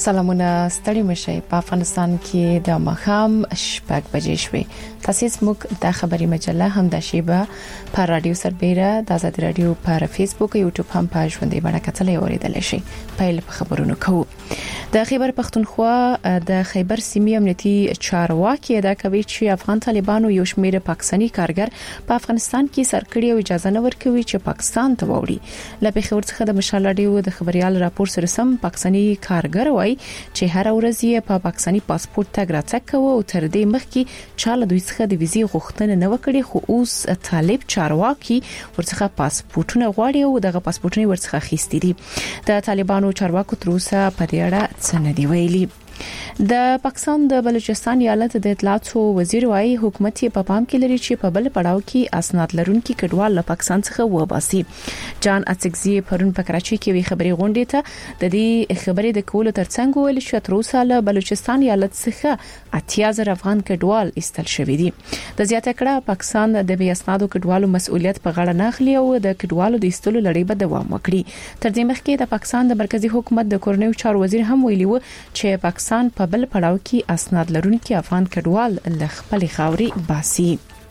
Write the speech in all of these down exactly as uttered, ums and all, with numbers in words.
سلامونه ستړي مشي په افغانستان کې د مخام شپږ بجې شوې. تاسو موږ د خبري مجله هم د شیبه پر رادیو سربېره د آزاد رادیو پر فیسبوک او یوټیوب هم په ژوندۍ بڼه کتلې اوریدل شي. پیل په خبرونو کوو. د خیبر پختونخوا د خیبر سیمې امنیتي چارواکي دا کوي چې افغان طالبانو یو شمېر پاکستاني کارګر په افغانستان کې سرکړي او اجازه نه ورکوي چې پاکستان ته وړي. لکه خبر څخه د مشال رادیو د خبريال راپور سره سم پاکستاني کارګر وایي چې هر ورځ یې په پاکستاني پاسپورت تګ راتګ کوي او تر دې مخکې چاله دوی څخه د ویزې غوښتنه نه وکړي، خو اوس طالب چارواکي ورڅخه پاسپورتونه غواړي او دغه پاسپورتونه ورڅخه خېستي دي. د طالبانو چارواکو تر اوسه په دې اړه څه نه دی ویلي. د پاکستان د بلوچستان ایالت د اطلاعاتو وزیر وايي حکومت یې په پام کې لري چې په بل پړاو کې اسناد لرونکي کډوال له پاکستان څخه وباسي. جان اڅکزي پرون په کراچي کې وی خبري غونډې ته د دې خبرې د کولو ترڅنګ ویل چې تر اوسه له بلوچستان ایالت څخه اتیا زره افغان کډوال ایستل شوې دي. د زیاته کړه پاکستان د بې اسنادو کډوالو مسؤلیت په غاړه نه اخلي او د کډوالو د ایستلو لړۍ به دوام وکړي. تر دې مخکې د پاکستان د مرکزی حکومت د کورنیو چارو وزیر هم ویلي و چې پاکستان په بل پړاو کې اسناد لرونکي افغان کډوال له خپل خاوري باسي.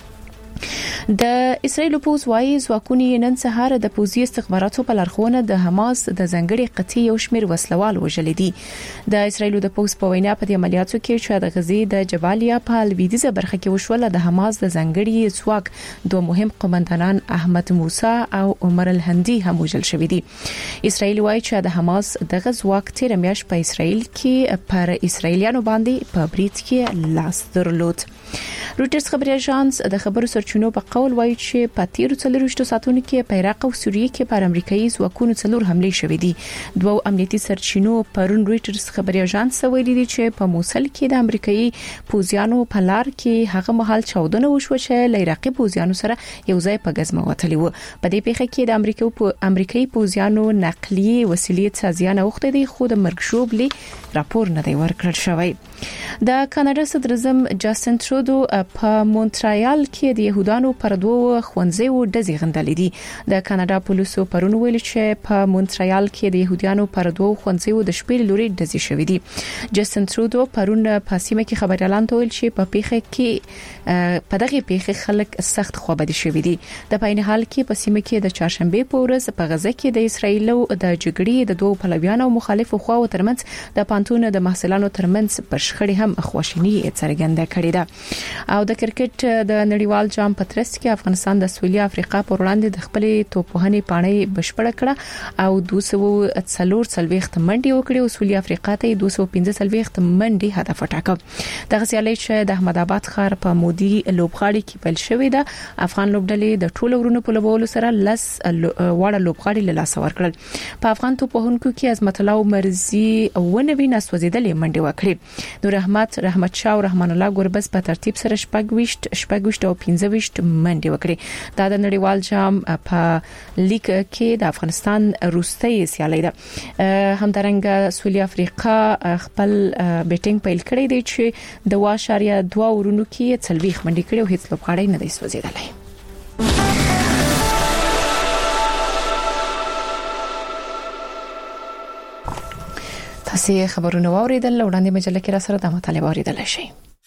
د اسرایل پوز وايي ځواکونه نن سهار د پوزي استخباراتو په لارښوونه د حماس د ځنګړي قطعي یو شمېر وسلوال وژل دي. د اسرایل د پوز په وینا په دې عملیاتو کې چې د غزي د جبالیا په لویدیزه برخه کې وشول د حماس د ځنګړي ځواک دوه مهم قومندانان احمد موسی او عمر الهندي هم وژل شوی دي. اسرایل وايي چې د حماس د غزواک تیر میاش په اسرایل کې پر اسرایلیانو باندې په بریټ کې لاس درلود. رويټرز خبري اژانس د خبرو سرچینو په قول وایي چې په تیر څلورويشتو ساعتونو کې په عراق او سوریه کې پر امریکایي ځواکونو څلور حملې شوې دي. دوه امنیتي سرچینو پرون رويټرز خبري اژانس ویلي دي چې په موصل کې د امریکایي پوزیانو په لار کې هغه مهال چاودنه وشو چې له عراقي پوزیانو سره یو ځای په غزمه وتلی و. په دې پیښه کې د امریکایي په امریکایي پوزیانو نقلیه وسیلې تازیانه وخت دي خو د مرګ شوبلي راپور نه دی ورکړل شوی. د کاناډا صدر اعظم جاستن ترودو په مونټریال کې د يهودانو پر دوه خوندزیو ډزې غندلې دي. د کاناډا پولیسو پرون ویل چې په مونټریال کې د يهودانو پر دوه خوندزیو د شپې لوري ډزې شوې دي. جاستن ترودو پرون په سیمه کې خبريالان ته ویل چې په پیښه کې په دغه پیښه خلک سخت خوابدي شوي دي. د پاین حال کې په سیمه کې د چهارشنبه په ورځ په غزه کې د اسرایل او د جګړې د دوه پلویانو مخالفو خواو ترمنځ د پانتون د محصلانو ترمنځ پر شخړې هم خواشینی څرګنده کړې ده. او د کرکټ د نړیوال جام په ترڅ کې افغانستان د سویلي افریقا پر وړاندې د خپل توپوهنې پاڼې بشپړه کړه او دوه سوه څلور څلويخت منډي وکړي او سویلي افریقا ته دوه سوه پنځه څلويخت منډي هدف ټاکه. د غسیالي چې د احمد آباد ښار په مودي لوبغاړي کې پیل شوې ده. افغان لوبډلې د ټولو ورونو په لوبولو سره لس وړه لوبغاړي له لاس ورکړل. په افغان توپوهونکو کې عظمت الله مرزي ونوي نسوځیدلې منډي وکړي. نور احمد رحمت شاه او رحمان الله ګوربز په ترتیب سره شپږويشت شپږويشت او پنځه-ويشت منډي وکړي. دا د نړیوال جام په لیګ کې د افغانستان روستۍ سیالي ده. همدارنګه سویلي افریقا خپل بیټینګ پیل کړی دی چې د واشاریا دوه ورونو کې څلويخ منډي کړي او هیڅ لوبغاړی نه دی سوځیدلی. تاسو خبرونه واوریدل وړاندې مجله کې را سره د مطالعه واوریدل شي.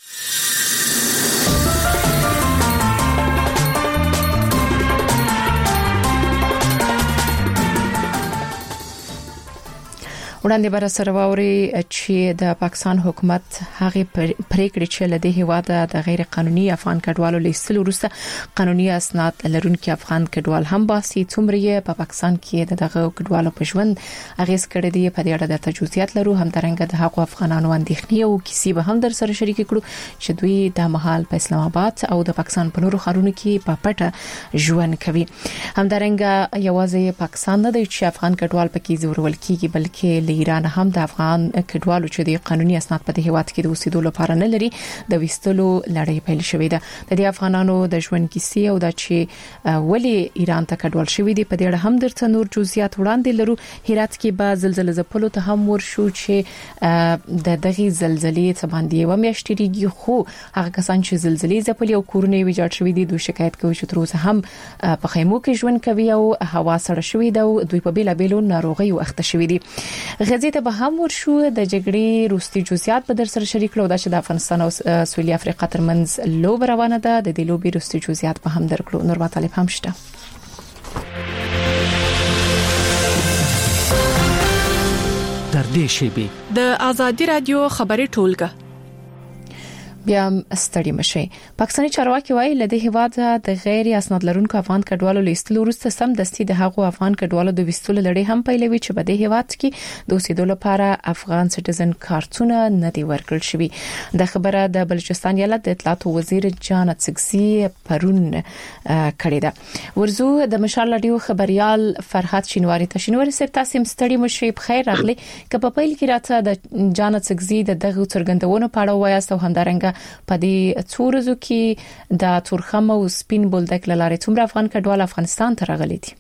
وړاندې بر سره واوري چې د پاکستان حکومت هغه پریکړه چې له دې هواده د غیر قانوني افغان کډوالو لیستل وروسته قانوني اسناد لرونکي افغان کډوال هم باسي. څومره په پاکستان کې دغه کډوالو په ژوند اغیز کړی دی په دې اړه د تجویزات لرو. هم درنګ د حق افغانانو اندېښنې او کیسې به هم در سره شریک کړو چې دوی د محل په اسلام آباد او د پاکستان په نورو ښارونو کې په پټه ژوند کوي. هم درنګ یوازې پاکستان نه دی چې افغان کډوال پکې زورول کیږي بلکې ایران هم د افغان کډوالو چې د قانوني اسناد په هیواد کې د اوسېدو لپاره نه لري د وستلو لړۍ پیل شوې ده. د دې افغانانو د ژوند کیسې او د چې ولی ایران ته کډوال شوې دي په دې اړه هم درته نور جزئیات وړاندې لرو. هرات کې به زلزلې زپلو ته هم ورشو چې د دغه زلزلې څخه باندې و میاشتېږي خو هغه کسان چې زلزلې زپلې او کورونه ویجاړ شوې دي دوی شکایت کوي چې تر اوسه هم په خیمو کې ژوند کوي او هوا سړه شوې ده او دوی په بیلابېلو ناروغیو اخته شوې دي. غزې ته به هم ورشو د جګړې روستي جزئیات په در سره شریک کړو د افغانستان او سویلي افریقا ترمنځ لوب روانه ده د دې لوبي روستي جزئیات به هم درکړو. نور مطالب هم شته. در دې شیبه د ازادي رادیو خبري ټولګه بیا ستړي مشي. پاکستاني چارواکي وايي لدې هیواد د غیر اسناد لرونکو افغان کډوالو لیستلو وروسته سم دستي د هغو افغان کډوالو د وستلو لړۍ هم پیلوي چې په دې هیواد کې د اوسېدو لپاره افغان سټیزن کارتونه نه دی ورکړل شوی. د خبره د بلوچستان ایالت د اطلاعات وزیر جان اتسکزي پرون کړی ده. ورزو د مشال رادیو خبريال فرحت شینواری ته شینواری سره تاسو ستړي مشي په خیر راغلي. که په پیل کې راته د جان اتسکزي د دغه څرګندونو په اړه وایاست او همدارنګه په دې څورزو کې د تورخم او سپین بولدک لاره څومره افغان کډوال افغانستان ته راغلي دي؟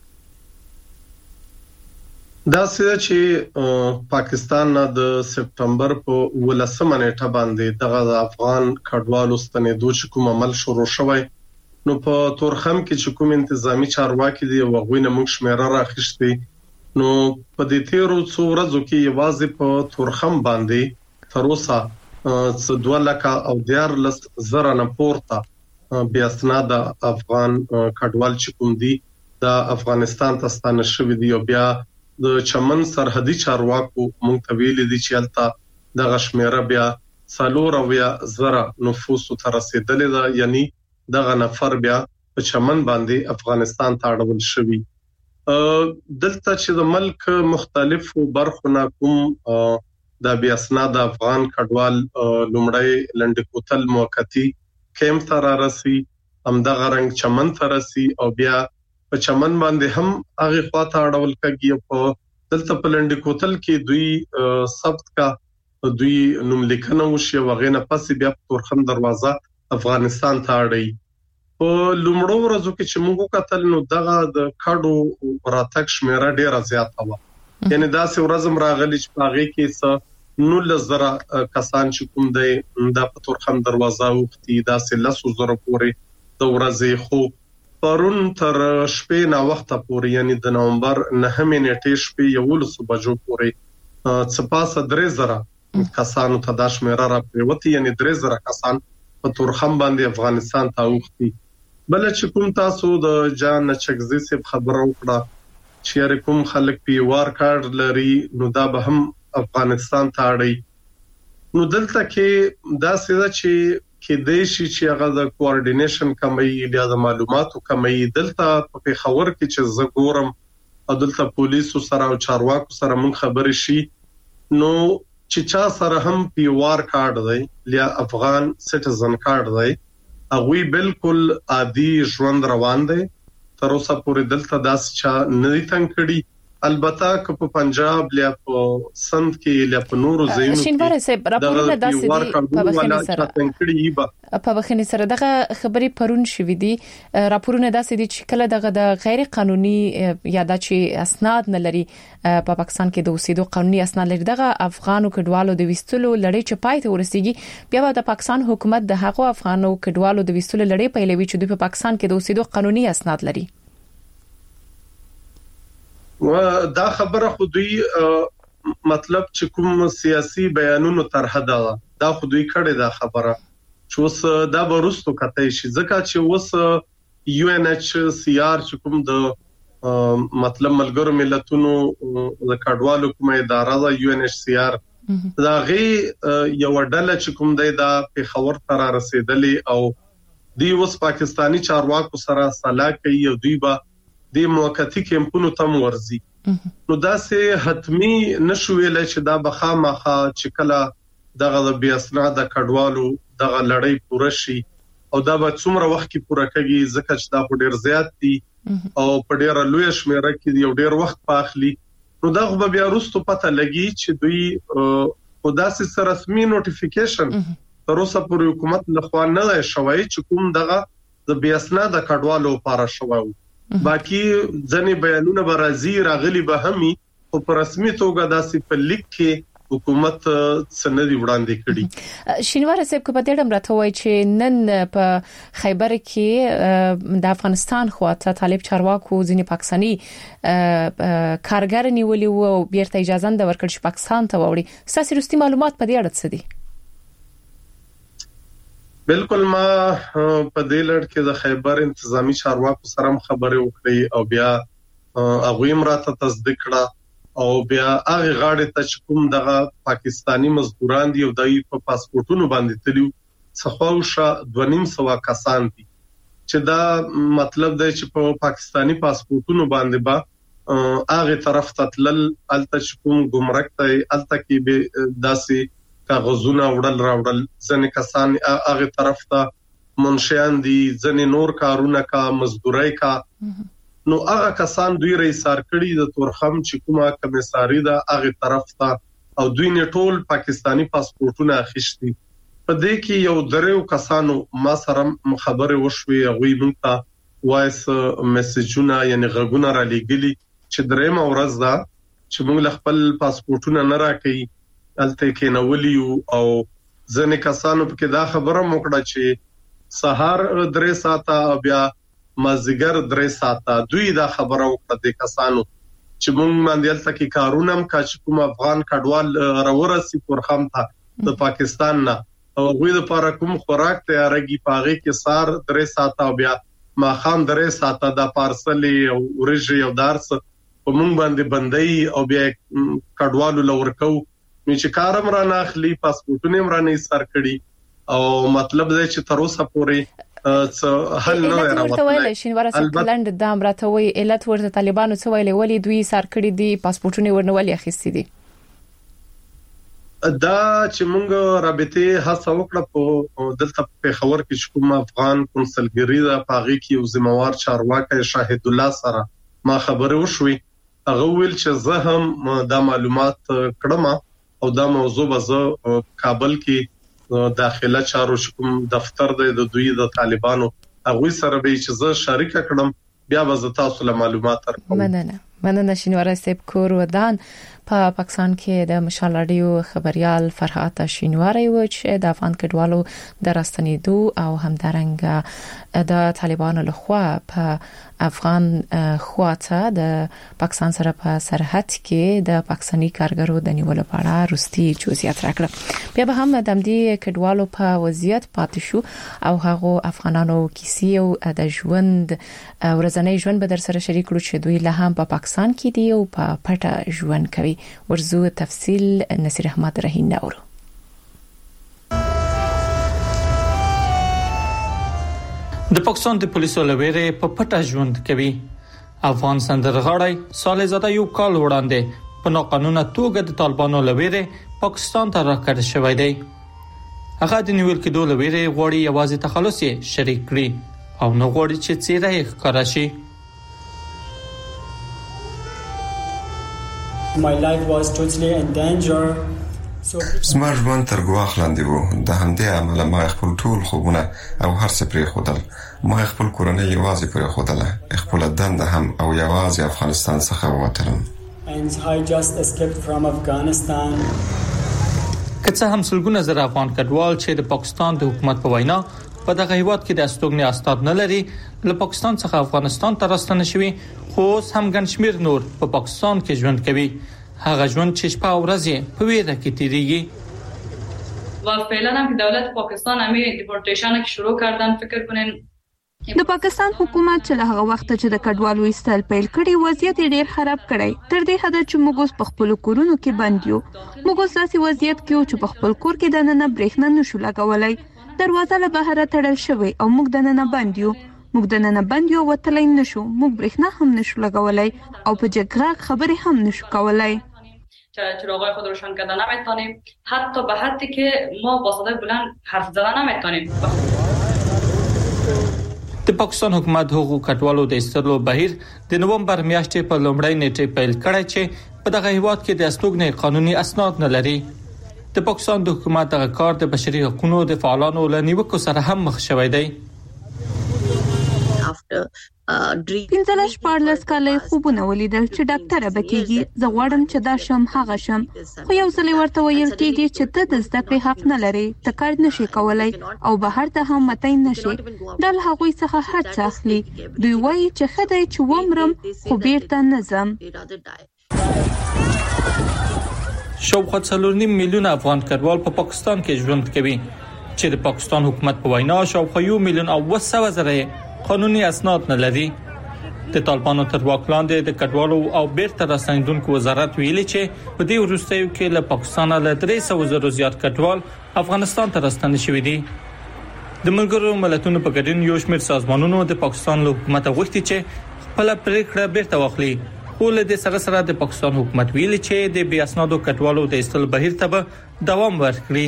دا څه چې پاکستان د سپټمبر په ولسمه نیټه باندې دغه افغان کډوالو ستنېدو چې کوم عمل شروع شوی نو په تورخم کې چې کوم انتظامی چارواکي دي وغوینه موږ شمیره راخښتي نو په دې تیرو څو ورځو کې یوازې په تورخم باندې تر اوسه څه دوه لکه او دیار لس زره نه پورته بیا اسناد افغان کډوال چې کوم دي د افغانستان ته ستانه شوی دی او بیا د چمن سرحدي چارواکو مونږ ته ویلي دي چې البته د غشمیره بیا څلور او بیا زره نفوس ته رسیدلې ده، یعنی دغه نفر بیا په چمن باندې افغانستان ته اړول شوی. دلته چې د ملک مختلفو برخو نه کوم د بیا اسناد افغان کډوال لومړی لنډکوتل موقتی کیمپ ته راسي، هم د غرنګ چمن ته راسي او بیا په چمن باندې هم هغه خواته اړول کېږي. په دلته په لنډکوتل کې دوی ثبت کا دوی نوم لیکنه وشي وغیرہ پس بیا په تورخم دروازه افغانستان ته اړي. په لومړو ورځو کې چې موږ کتل نو دغه د کډو راتګ شمیره ډیره زیاته و، یعنی دا څو ورځم راغلي چې پاغي کې څه نو لزر کسان چې کوم دی د پتورخم دروازه وختي دا سلسو زره پورې د ورځې خو پرون تر شپې نا وخت پورې یعنی د نومبر نهمه نیټه شپې یولس بجو پورې څپاسه درې زره کسانو ته د شمیره را پریوتی، یعنی درې زره کسان په تورخم باندې افغانستان ته وختي. بل چې کوم تاسو د جان چکزي سي خبر وکړه چې کوم خلک پی وار کارت لري نو دا به هم افغانستان ته اړي. نو دلته کې دا څه چې کې دیشي چې هغه د کوارډینیشن کمی یا د معلوماتو کمی دلته په پیښور کې چې زه ګورم او دلته پولیسو سره او چارواکو سره مون خبرې شي نو چې چا سره هم پی وار کارت دی یا افغان سټیزن کارت دی هغه بالکل عادي ژوند روان دی. تر اوسه پورې دلته داس چا نه دي تنګ کړي. البته که په پنجاب یا په سند کې یا په نورو ځایونو کې شینواره صاحب راپورونه داسې دي په بخښنې سره په بخښنې سره دغه خبرې پرون شوې دي. راپورونه داسې دي چې کله دغه د غیر قانوني یا د چې اسناد نه لري په پاکستان کې د اوسېدو قانوني اسناد لري دغه افغانو کډوالو د وستلو لړۍ چې پای ته ورسیږي بیا د پاکستان حکومت د هغو افغانو کډوالو د وستلو لړۍ پیلوي چې د پاکستان کې د اوسېدو قانوني اسناد لري. و دا خبره خو دوی مطلب چې کوم سیاسي بیانونو طرحه ده دا خو دوی کړي دا خبره چې اوس دا ورستو کته شي ځکه چې اوس یو ان ایچ سی آر چې کوم د مطلب ملګرو ملتونو د کډوالو کومه اداره ده یو ان ایچ سی آر دا غي یو ډله چې کوم دی دا په خبر تر رسیدلې او دی اوس پاکستانی چارواکو سره صلاح کوي او دوی با د موقتی کیمپونو تم ورزي. نو دا سه حتمی نشویل چې دا بخامخه چې کله دغه د بیا اسناد کډوالو دغه لړۍ پوره شي او دا به څومره وخت کې پوره کېږي ځکه چې دا ډېر زیات دي او په ډېر لوی شمیره کې یو ډېر وخت پاخلي. نو دا خو بیا وروسته پته لګي چې دوی خدا سي رسمي نوټیفیکیشن تر اوسه پورې حکومت لخوا نه شوی چې کوم دغه د بیا اسناد کډوالو لپاره شوی. باقي ځنې بیانونه برازي راغلي به همي او په رسمي توګه داسې په لیک کې حکومت سندي وړاندې کړي. شینوار صاحب کو په دې ډم راته وای چې نن په خیبر کې د افغانستان خواته طالب چارواکو ځینی پاکستانی کارګر نیولې وو او بیرته اجازه نه ورکړ چې پاکستان ته وړي. ساسي رستي معلومات په دې اړه څه دي؟ بالکل ما په دې لړ کې د خیبر انتظامی چارواکو سره خبرې وکړې او بیا هغه امراته تصدیق کړه او بیا هغه غاړه ته چې کوم دغه پاکستانی مزدوران دي او دای په پاسپورتونو باندې تلو څخوښه دوه نیم سو کسان دي چې دا مطلب دی چې په پاکستانی پاسپورتونو باندې با هغه طرف ته تلل الته چې کوم ګمرک ته الته کې به داسي کاغذونه وړل راوړل ځنې کسان هغه طرف ته منشیان دي ځنې نور کارونه کا مزدورای کا نو هغه کسان دوی رئیسار کړي د تورخم چې کومه کمیساري ده هغه طرف ته او دوی نه ټول پاکستانی پاسپورتونه اخیستي. په دې کې یو درېو کسانو ما سره خبره وشوي هغه موږ ته وایس میسجونه یعنی غږونه را لګلي چې درېم ورځ ده چې موږ خپل پاسپورتونه نه راکې الته کې نوولیو او ځنې کسانو په کې دا خبره موکړه چې سهار درې ساعته بیا مازیګر درې ساعته دوی دا خبره وکړه د کسانو چې موږ باندې الته کې کارونه هم کا چې کوم افغان کډوال راورسي پرخم ته د پاکستان نه او غوی د لپاره کوم خوراک تیارېږي پاغه کې سار درې ساعته بیا ما خام درې ساعته د پارسل او ورجی او دارس په موږ باندې بندي او بیا کډوالو لورکو چې کارم را ناخلي پاسپورتونه هم را نه سر کړي او مطلب دی چې تر اوسه پورې څه حل نه راوړل. شینوار صاحب کلند د امرته وی علت ورته طالبانو څه ویلي ولې دوی سر کړی دي پاسپورتونه ورنولي اخیستي دي؟ دا چې موږ رابطه هڅه وکړه په دلته په خبر کې کوم افغان کنسلګری دا پاغي کې یو ذمہوار چارواکي شاهد الله سره ما خبره وشوي هغه ویل چې زه هم دا معلومات کړم او دا موضوع به زه کابل کې داخله چارو کوم دفتر د دوی د طالبانو هغه سره به چې زه شریک کړم بیا به زه تاسو له معلومات درکوم. مننه مننه شینوار صاحب کور ودان په پاکستان کې د مشال رادیو خبريال فرحات شینواری و چې د افغان کډوالو د راستنېدو او همدارنګه د طالبانو لخوا په افغان خواته د پاکستان سره په سرحد کې د پاکستاني کارګرو د نیولو په اړه رستي جزئیات راکړه. بیا به هم د دې کډوالو په وضعیت پاتې شو او هغه افغانانو کیسې او د ژوند ورځنی ژوند به در سره شریک کړو چې دوی له هم په پاکستان کې دی او په پټه ژوند کوي. ورزو تفصیل نصیر احمد رهین نورو. د پاکستان د پولیسو لویره په پټه ژوند کوي. افغان سندرغاړی صالح زاده یو کال وړاندې په ناقانونه توګه د طالبانو لویره پاکستان ته راکړل شوی دی. هغه د نیول کېدو لویره غوړي یوازې تخلص یې شریک کړی او نو غوړي چې څیره یې ښکارا شي. My life was totally in danger. زما ژوند تر ګواښ لاندې و. د همدې عمله ما خپل ټول خوبونه او هر څه پرې خودل. ما خپل کورنۍ یوازې پرې خودله. خپل دنده هم او یوازې افغانستان څخه ووتلم. And I just escaped from Afghanistan. کڅه هم سلګونه زره افغان کډوال چې د پاکستان د حکومت په وینا په دغه هیواد کې د استوګنې استاد نه لري له پاکستان څخه افغانستان ته راستنه شوي خو هم ګڼ شمېر نور په پا پاکستان کې ژوند کوي. هغه ژوند چې شپه او ورځ په ویره کې تیریږي. و فعلا هم دولت پاکستان همي دیپورتیشن شروع کردن فکر کنین د پاکستان حکومت چې له هغه وخت چې د کډوالو ایستل پیل کړي وضعیت ډیر خراب کړی تر دې حد چې موږ په خپل کورونو کې بند یو. موږ ساسي وضعیت کې چې په خپل کور کې د نن برېښنا نشو لګولای. دروازه له بهر تړل شوی او موږ د نن بند یو. موږ د نن بند یو وتلای نشو. موږ برېښنا هم نشو لګولای او په جګړه خبرې هم نشو کولای. چراغای خود روشن کردن نمیتونیم حتی به حدی که ما با صدای بلند حرف زدن نمیتونیم. د پاکستان حکومت حقوق کډوالو د ایستلو بهیر د نومبر میاشتې په لومړۍ نیټه پیل کړی چې په دغه هیواد کې د استوګنې قانوني اسناد نه لري. د پاکستان د حکومت دغه کار د بشري حقوقو د فعالانو له نیوکو سره هم مخ شوی دی. پنځلس پارلس کالي خوبونه ولیدل چې ډاکټر بکیږي زه غواړم چې دا شم هغه شم خو یو ځل ورته ویل کېږي چې ته د زده کړې حق نه لري ته کار نشي کولای او بهر ته هم متای نشي دا له هغوی څخه هر څه اخلي دوی وایي چې خدای چې ومرم خو بیرته نه ځم شاوخوا څلور نیم میلیون افغان کډوال په پاکستان کې ژوند کوي چې د پاکستان حکومت په وینا شاوخوا یو میلیون او وسوه زره قانوني اسناد نه لري د طالبانو تر واک لاندې د کډوالو او بیرته راستنیدونکو وزارت ویلي چې په دې وروستیو کې له پاکستان له درې سوه زره زیات کډوال افغانستان ته راستنې شوي دي د ملګرو ملتونو په ګډون یو شمېر سازمانونو د پاکستان له حکومت غوښتي چې خپل پریکړه بیرته واخلي خو له دې سره سره د پاکستان حکومت ویلي چې د بې اسنادو کډوالو د ایستلو بهیر ته دوام ورکړي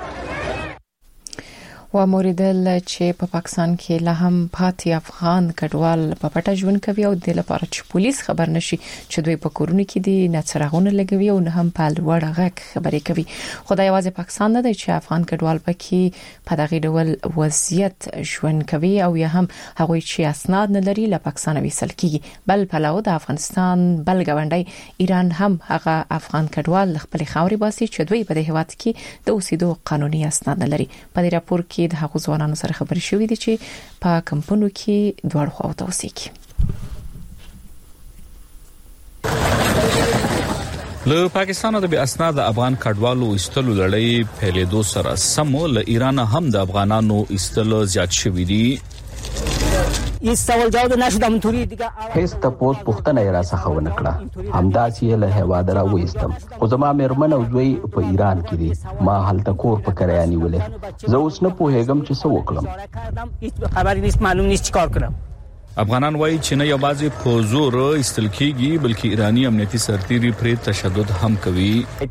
و موریدل چې په پاکستان کې له هم پاتې افغان کډوال په پټه ژوند کوي او د لپاره چې پولیس خبر نشي چې دوی په کورونو کې دي نڅرغونه لګوي او نه هم په لوړ غږ خبرې کوي خدای یوازې پاکستان نه دی چې افغان کډوال پکې په دغه ډول وضعیت ژوند کوي او یا هم هغوی چې اسناد نه لري له پاکستان ویسل کیږي بل پلاو د افغانستان بل غونډي ایران هم هغه افغان کډوال خپل خاوري باسي چې دوی په دې هیواد کې د اوسېدو قانوني اسناد نه لري په دې راپور کې د هغو ځوانانو سره خبرې شوې دي چې په کمپونو کې دوړ خو او توسيکي له پاکستان د بې اسناد افغان کډوالو ایستلو لړۍ پیلېدو سره سمو له ایران هم د افغانانو ایستل زیات شوي دي هیڅ سوال جواب نشدم توري دیګه هیڅ تاسو پوښتنه را څخه ونکړه همدا چې له هواد را وېستم خو زما مېرمن او دوی په ایران کې دي ما هلته کور په کریاني ولې زه اوس نه پوهېږم چې څه وکړم خبرې نشته معلوم نشته چې کار کړم افغانان وایي چې نه یوازې په زور ایستل کېږي بلکې ایرانی امنیتي سرتیري پر تشدد هم کوي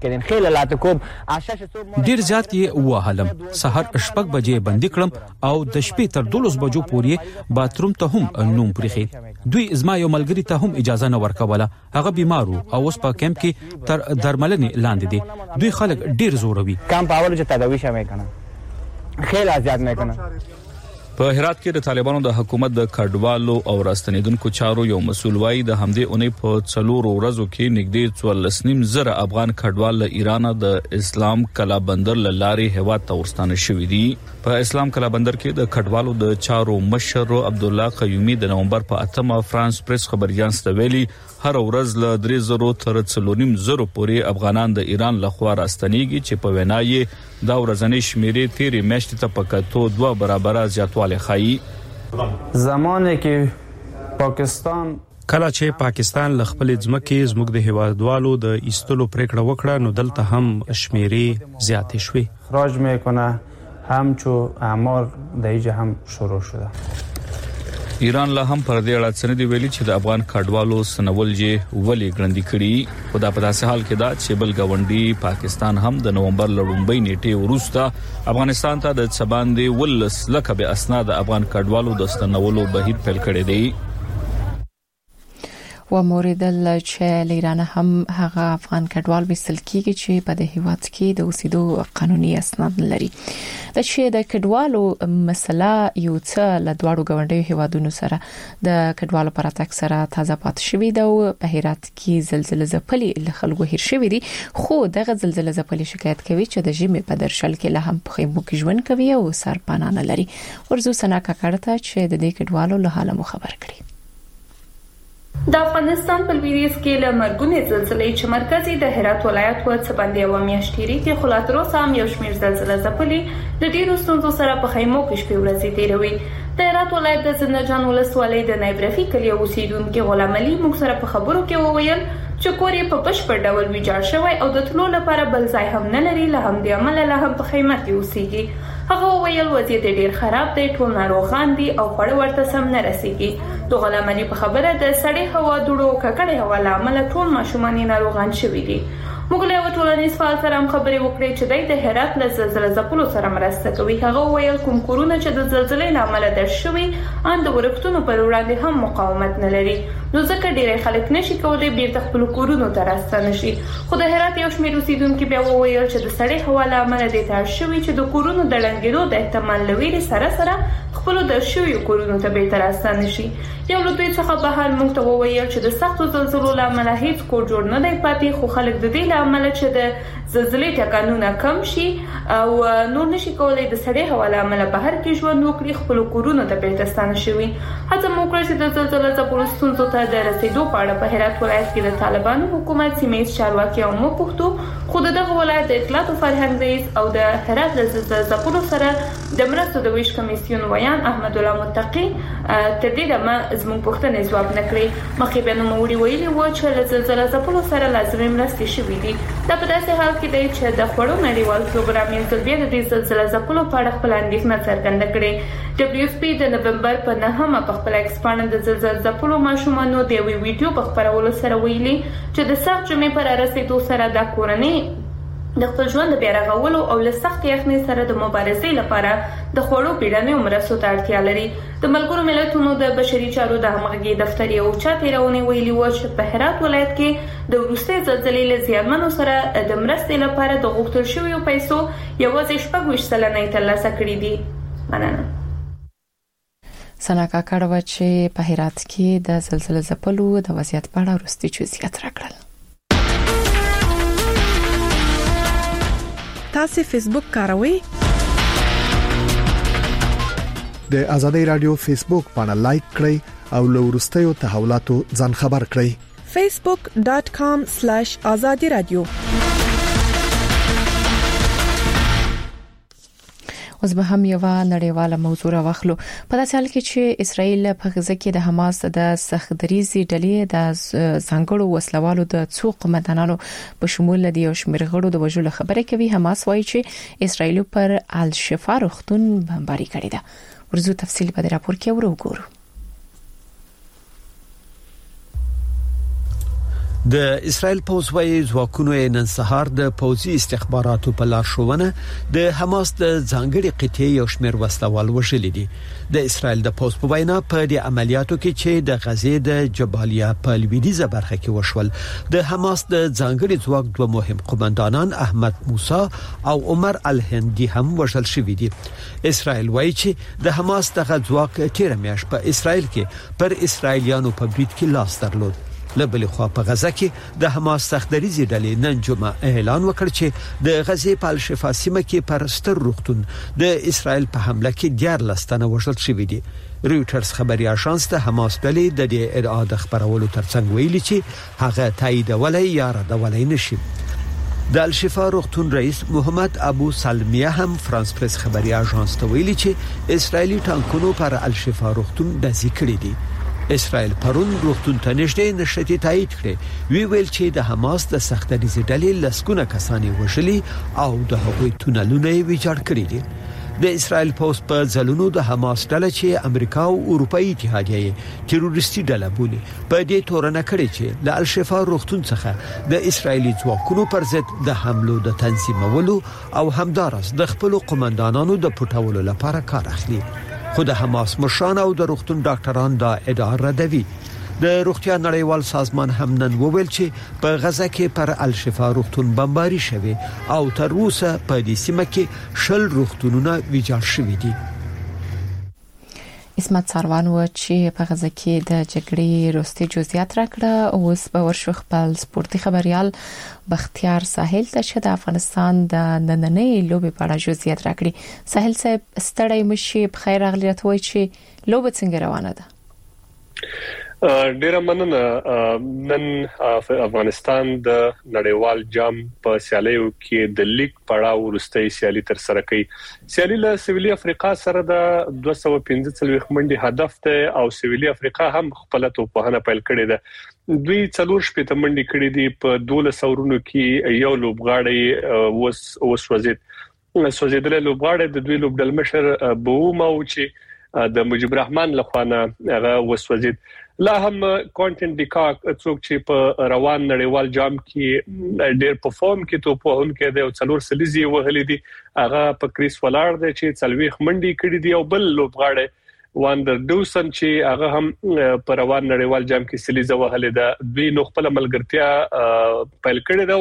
ډیر زیات یې وهلم سحر شپږ بجې بندي کړم او د شپې تر دولس بجو پورې باتروم ته هم نوم پرخي دوی ازما یو ملګری ته هم اجازه نه ورکوله هغه بیمارو او اوس په کیمپ کې تر درملنې لاندې دي دوی خلک ډیر زوروي کیمپ اول چې تداوی شمه کنه خیلی ازیات نه کنه په هرات کې د طالبانو د حکومت د کډوالو او راستنیدونکو چارو یو مسول وایي د همدې اونۍ په څلورو ورځو کې نږدې څوارلس نیم زره افغان کډوال له ایران د اسلام کلا بندر له لارې هیواد ته ورستانه شوي دي په اسلام کلا بندر کې د کډوالو د چارو مشر عبد الله قیومي د نومبر په اتمه فرانس پریس خبريان ستویلي هر ورځ له درې زره تر څلورنیم زره پورې افغانان د ایران لخوا راستنیږي چې په وینا یې دا ورځنی شمیرې تیرې میاشتې ته په کتو دوه برابره زیاتوالی ښیي زمانه کې پاکستان کله چې پاکستان ل خپل ځمکې زموږ د هیوادوالو د ایستلو پریکړه وکړه نو دلته هم شمیرې زیاتې شوې خراج میکنه همچو اعمار دایجه هم شروع شده ایران له هم پر دې اړه څه دی ویلي چې د افغان کډوالو سنول جې ولي ګرندې کړي خدا په داسې حال کې دا چې بل غونډي پاکستان هم د نومبر لړومبۍ نیټه وروسته افغانستان ته د څباندې ولس لکه به اسناد افغان کډوالو د ستنولو بهیر پیل کړی دی و موریدل چې ایران هم هغه افغان کډوال وسل کیږي چې په دې هیواد کې د اوسېدو قانوني اسناد لري د چې د کډوالو مسله یو څه له دوړو غونډي هیوادونو سره د کډوالو پر اتاک سره تازه پات شوې ده او په هرات کې زلزلې ځپلې له خلکو هیر شوې دي خو دغه زلزلې ځپلې شکایت کوي چې د ژمي په درشل کې له هم په خیمو کې ژوند کوي او سرپناه نه لري ورزو سنا کاکړه چې د دې کډوالو له حاله مو خبر کړي د افغانستان په لویدیځ کې له مرګونې زلزلې چې مرکزي د هرات ولایت په څبندې او میاشتېری کې خلاصو سم یو شمېر زلزلې ځپلې د ډیرو ستونزو سره په خیمو کې شپې ورځې تیروي د هرات ولایت د زنجان ولسوالۍ د نایبرفي کلی اوسیدونکو غلام علي موږ سره په خبرو کې وویل چې کور یې په بشپړ ډول ویجاړ شوی او د تلو لپاره بل ځای هم نه لري له همدې امله له هم په خیمه کې اوسېږي هغه وویل وضعیت ډیر خراب دی ټول ناروغان دي او خړ ورته سم نه رسیږي د غلام علي په خبره د سړې هوا دوړو ککړې هوا لامل ټول ماشومان ناروغان شوي دي موږ له ټولنیز فعال سره هم خبرې وکړې چې د هرات له زلزلې ځپلو سره مرسته کوي هغه ویل کوم کورونه چې د زلزلې لامل درش شوي ان د ورښتونو پر وړاندې هم مقاومت نه لري نو ځکه ډېر خلک نشي کولای بیرته خپل کورونو ته راستنه شي خو د هرات یو شمېر اوسیدونکو بیا وویل چې د سړې هوا لامل د تار شوي چې د کورونو د لنګېدو د احتمال لوي سره سره خپل د شویو کورونو ته به تر استانه شي. یو له دوی څخه بهر موږ ته وویل چې د سختو زلزلو لامل هیڅ کور جوړ نه دی پاتې، خو خلک د دې لامل چې د زلزلې ټکانونه کم شي او نور نشي کولای د سړې هوا لامل بهر کې ژوند وکړي، خپل کورونو ته به تستانه شي. هڅه مو کړې چې د زلزلې ځپلو ستونزو ته د رسیدو په اړه په هرات ولایت کې د طالبانو حکومت سیمې چارواکي او مو پښتو خو دغه ولایت د اطلاعات او فرهنګ رئیس او د هرات د زلزلې ځپلو سره د مرستو د ویش کمیسیون ویان احمد الله متقی تر دې دمه زموږ پوښتنې ځواب نکړي. مخکې به نو موري ویلي و چې د زلزلې ځپلو سره لازمي مرستې شوې دي. دا په داسې حال کې دی چې د خوړو نړیوال پروګرام یې تر بیا د زلزلې ځپلو په اړه خپل اندېښنه څرګنده کړې. ډبلیو ایف پی د نومبر په نهمه په خپل ایکسپانډ د زلزلې ځپلو ماشومانو د یوې ویډیو په خپرولو سره ویلي چې د سخت جمعې پر رسیدو سره د کورنۍ د خپل ژوند بیا رغولو او له سخت یخنۍ سره د مبارزې لپاره د خوړو پیډانې مرستو ته اړتیا لري. د ملګرو ملتونو د بشري چارو د همغږي دفتر یو چا تیرونې ویلي و چې په هرات ولایت کې د وروستي زلزلې له زیانمنو سره د مرستې لپاره د غوښتل شویو پیسو یوازې شپږ ویشت سلنه ترلاسه کړي دي. مننه. سنا کاکړ و چې په هرات کې د زلزلې ځپلو د وضعیت په اړه وروستي جزئیات راکړل. تاسو فیسبوک کاروئ؟ د ازادي رادیو فیسبوک باندې لایک کړئ او له وروستیو تحولاتو ځان خبر کړئ. facebook dot com slash azadi radio. اوس به هم یو نړیواله موضوع راوخلو. په داسې حال کې چې اسرائیل په غزه کې د حماس د سختدریزي ډلې د ځانګړو وسلوالو د څو قومندانانو په شمول د یو شمېر غړو د وژلو خبره کوي. حماس وایي چې اسرائیل پر الشفا روغتون بمباري کړې ده. ورزو تفصیل په راپور کې ورغورو. د اسرائیل پوځوي ځواکونو نن سهار د پوځي استخباراتو په لارښوونه د حماس د ځانګړي قطعي یو شمېر وسلوال وژلي دي. د اسرائیل د پوځ په وینا په دې عملیاتو کې چې د غزې د جبالیا په لویدیزه برخه کې وشول، د حماس د ځانګړي ځواک دوه مهم قومندانان احمد موسی او عمر الهندي هم وژل شوي دي. اسرائیل وایي چې د حماس دغه ځواک تیر میاشت په اسرائیل کې پر اسرائیلیانو په برید کې لاس درلود. لبل خو په غزه کې د حماس سختدریزي ډلې نن جمعه اعلان وکړ چې د غزې په الشفا سیمه کې پر ستر روغتون د اسرائیل په حمله کې دیار لستنه وژل شوې دي. رويټرز خبري اژانس ته حماس ډلې د دې ادعا د خبرولو ترڅنګ ویلي چې هغه تایید ولې یا رد ولې نشي. د الشفا روغتون رئیس محمد ابو سلمیه هم فرانس پریس خبري اژانس ته ویلي چې اسرائیلي ټانکونو پر الشفا روغتون دزي کړی دي. اسرائیل پرون روغتون ته نږدې نشټي تایید کړي. وی ویل چې د حماس د سختدریزي ډلې لسکونه کسانې وژلي او د هغوی تونلونه ویجاړ کړي دي. د اسرائیل پوز په ځلونو د حماس ډله چې امریکا او اروپאי اتحادیه تروریستي ډله بولي په دې تورنه کړي چې د الشفا روغتون څخه د اسرائیلي ځواکونو پر ضد د حملو د تنظیمولو او همدارس د خپل قومندانانو د پټولو لپاره کار اخلي. خو د حماس مشران او د روغتون ډاکټران دا ادعا ردوي. د روغتیا نړیوال سازمان هم نن وویل چې په غزه کې پر الشفا روغتون بمباري شوی او تر اوسه په دې سیمه کې شل روغتونونه ویجاړ شوي دي. اسمت ساروان و چې په غزه کې د جګړې وروستي جزئیات راکړه. اوس به ورشو خپل سپورتي خبريال بختیار ساحل ته چې د افغانستان د نننۍ لوبې په اړه جزئیات راکړي. ساحل صاحب ستړی مشي په خیر راغلی ته وایي چې لوبه څنګه روانه ده؟ ډیره مننه. نن افغانستان د نړیوال جام په سیالیو کې د لیګ پړاو وروستي سیالي تر سره کوي. سیالي له سویلي افریقا سره د دوه سوه پنځه څلوېښت منډي هدف ته او سویلي افریقا هم خپل توپخانه پیل کړې ده. دوی څلور شپږ منډي کړې دي په دولس اورونو کې. یو لوبغاړی وس وسوځید سوځیدل لوبغاړی د دوی لوبډل مشر بوما او چې د مجيب الرحمن لخوانه هغه وسوځید. لا هم کانټنټ ډیکاک څوک چې په روان نړیوال جام کې ډېر پرفورم کې توپون کې د څلور سلیزي وهلې دي. هغه په کریس ولار دی چې څلويخ منډي کړې دي او بل لوبغاړی واندر دوسن چې هغه هم په روان نړیوال جام کې سلیزه وهلې ده. دوی نو خپل ملګرتیا پیل کړې ده.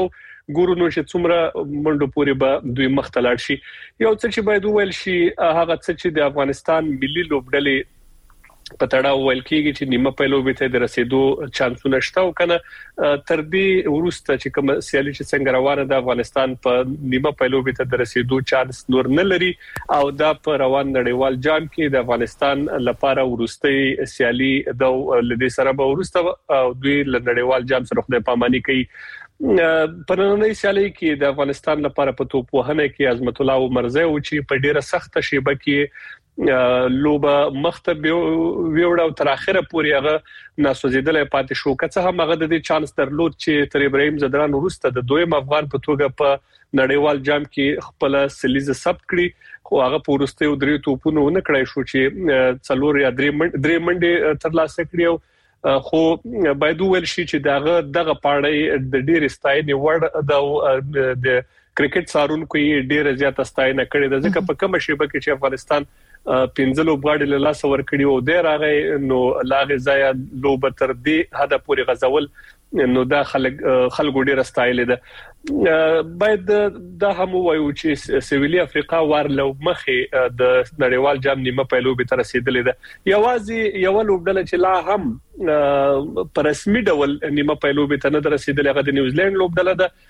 ګورو نو چې څومره منډو پورې به دوی مختلط شي. یو څه چې باید وویل شي هغه څه چې د افغانستان ملي لوبډلې په تړاو ویل کېږي چې نیمه پیلوبې ته د رسیدو چانسونه شته او کنه تر دې ورسته چې کوم سیالي چې څنګه روانه ده افغانستان په نیمه پیلوبې ته د رسیدو چانس نور نه لري او دا په روان نړیوال جام کې د افغانستان لپاره ورسته سیالي د لدې سره به ورسته او دوی ل نړیوال جام سره خدای پاماني کوي. په نننۍ سیالي کې د افغانستان لپاره په توپ وهنه کې عظمت الله عمرزی او چې په ډیره سخته شیبه کې لوبه مختب ویوړ او تر اخره پورې هغه ناسوځیدل پاتې شو که څه هم هغه د دې چانس درلود چې تر ابراهيم زدران ورسته د دویم افغان په توګه په نړیوال جام کې خپل سلیزه ثبت کړي خو هغه پورسته او درې توپونه نه کړای شو چې څلور یا درې منډه تر لاسه کړیو خو باید ویل شي چې دغه دغه پاړې د ډېر ستاینې وړ د کرکټ سارونکو یې ډېر زیات ستاینه کړې ده ځکه په کومه شیبه کې چې افغانستان پنځلو غاړي له لاس ور کړی او ډېر هغه نو لاغه ځای لوب تر دې هدا پوری غزول نو دا خلک خلکو ډېر ستایل ده. باید دا هم وایو چې سویلي افریقا ورلو مخه د نړیوال جام نیمه پیلوبې تر رسیدلې ده یوازې یو لوبډله چې لا هم پر رسمي ډول نیمه پیلوبې ته نه رسیدلې هغه د نیوزیلند لوبډله ده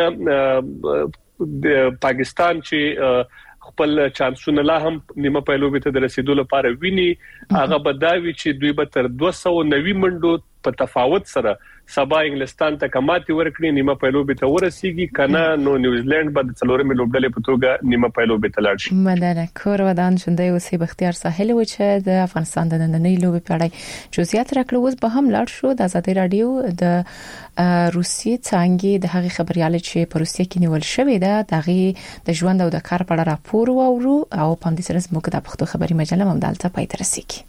کنه د پاکستان چې خپل چانسونه لا هم نیمه پیلوبې ته د رسیدو لپاره ویني هغه بداوی چې دوی به تر دوه سوه نوي منډو په تفاوت سره سبا انګلستان ته کماتي ورکړي نیمه پیلوبې ته ورسیږي کنه نو نیوزیلند به د څلورمې لوبډلې په توګه نیمه پیلوبې ته لاړ شي. مدنه کور ودان شوندې اوسې بختیار ساحل و چې د افغانستان د نننۍ لوبې په اړه جزئیات راکړو اوس به هم لاړ شو د آزادۍ رادیو د روسیې څنګه د هغې خبريال چې په روسیې کې نیول شوې ده دغه د ژوند او د کار په اړه راپور وورو او په دې سره زموږ د پښتو خبري مجله هم دالته پای ته رسیدي.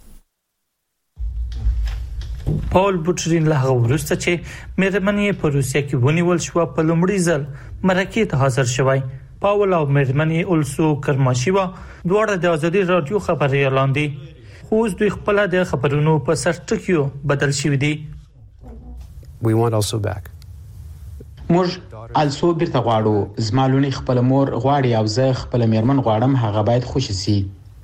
پاول بوټرین له هغه وروسته چې مېرمنې په روسیه کې ونیول شو په لومړي ځل مرکې ته حاضر شوی. پاول او مېرمنې اولسو کرماشیوا دواړه د آزادۍ رادیو خبريالان دي خو اوس دوی خپل د خبرونو په سرټکیو بدل شوی دي. We want also back. موږ السو بیرته غواړو زمالونی خپل مور غواړي او زه خپل مېرمن غواړم هغه باید خوشی سي.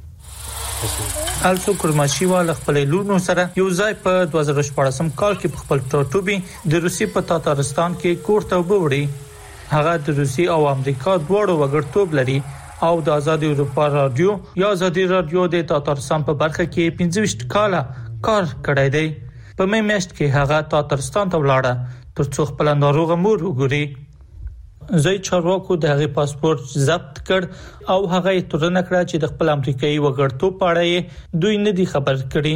السو کرماشیوا له خپل لورونو سره یو ځای په دوه زره شپږم کال کې په خپل ټاټوبي د روسي په تاتارستان کې کوړته وبوړي هغه د روسي او امریکا دواړو وګړتوب لري او د آزادۍ اروپا رادیو یا آزادۍ رادیو د تاتارستان په برخه کې پنځه ویشت کاله کار کړی دی. په مې میاشت کې هغه تاتارستان ته ولاړه ترڅو خپل ناروغه مور وګوري. زوی چارواکو د هغې پاسپورت ضبط کړ او هغه یې تورنه کړه چې د خپل امریکایي وګړتوب په اړه دوی نه دي خبر کړي.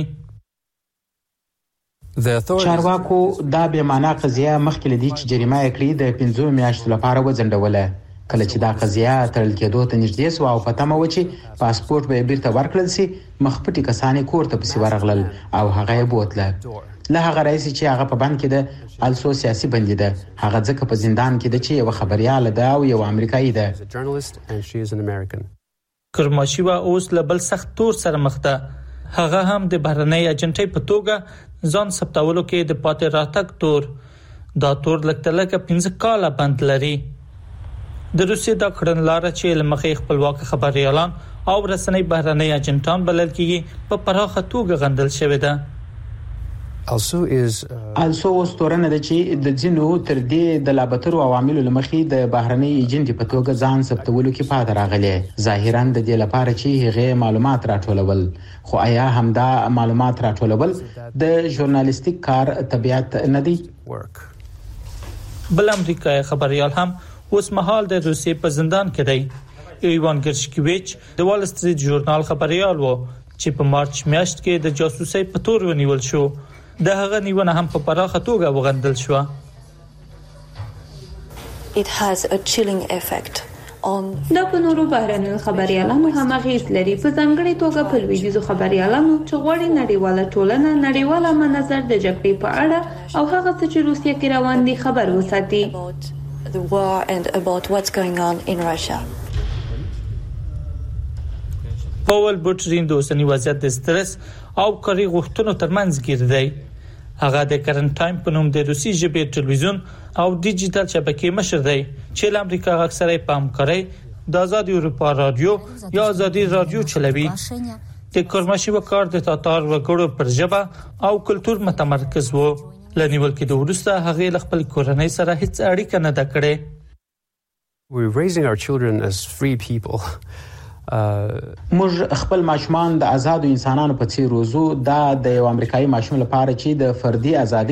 چارواکو دا به معنا قضیه مخکې لدی چې جریمه کړی د پنځو میاشتو لپاره وځنډوله کله چې دا قضیه ترل کېدو ته نږدې سو او پته مو چې پاسپورت به بیرته ورکړل سي مخپټي کسانې کوړه پسې ورغلل او هغه یې بوتله. له هغه رئیس چې هغه په بند کې ده السو سیاسي بندي ده هغه ځکه په زندان کې ده چې یو خبريال ده او یو امریکایي ده. کرماشیوا اوس له بل سخت تور سره مخ ده هغه هم د بهرنۍ اجنټۍ په توګه ځان ثبتولو کې د پاتې راتګ تور دا تور لکتلکه پنځه کاله بند لري. د روسیې د کړنلاره چې لمخې خپلواک خبريالان او رسنۍ بهرنۍ اجنټان بلل کېږي په پراخه توګه غندل شوې ده. Also is also ستورنه ده چې د جنو تر دې د لابترو عواملو لمخې د بهرنۍ ایجنټ په توګه ځان ثبتولو کې پاتې راغلي ظاهرا د دې لپاره چې هغه معلومات راټولول خو آیا همدا معلومات راټولول د ژورنالیستیک کار طبيعت نه دی. بل امریکایي خبريال هم اوس مهال د روسیې په زندان کې دی. ایوان ګرشکویچ د وال سټریټ ژورنال خبريال وو چې په مارچ میاشت کې د جاسوسۍ په تور ونیول شو. د هغه نیونه هم په پراخه توګه وغندل شو. It has a chilling effect on دا په نورو بهرنیو خبريالانو هم اغیز لري په ځانګړي توګه په لویدیزو خبريالانو چې غواړي نړیواله ټولنه نړیواله منظر د جګړې په اړه او هغه څه چې روسیه کې روان دي خبر وساتي. The war and about what's going on in Russia. پاول بوټرین د اوسنی وضعیت د سترس او کاري غوښتنو ترمنځ ګیر دی. هغه د کرن ټایم په نوم د روسي ژبې ټلویزیون او ډیجیټل شبکې مشر دی چې د امریکا اکثره پام کوي د آزاد اروپا رادیو یا آزادي رادیو چلوي. د کورماشي وکړ د تاتار وګړو پر ژبه او کلچر متمرکز وو. لنیول کې د ورسته هغه خپل کورنۍ سره هیڅ اړیکه نه د کړې. We're raising our children as free people. موږ خپل ماشومان د آزادو انسانانو په څیر روزو. دا د یو امریکایي ماشوم لپاره چې د فردي ازادي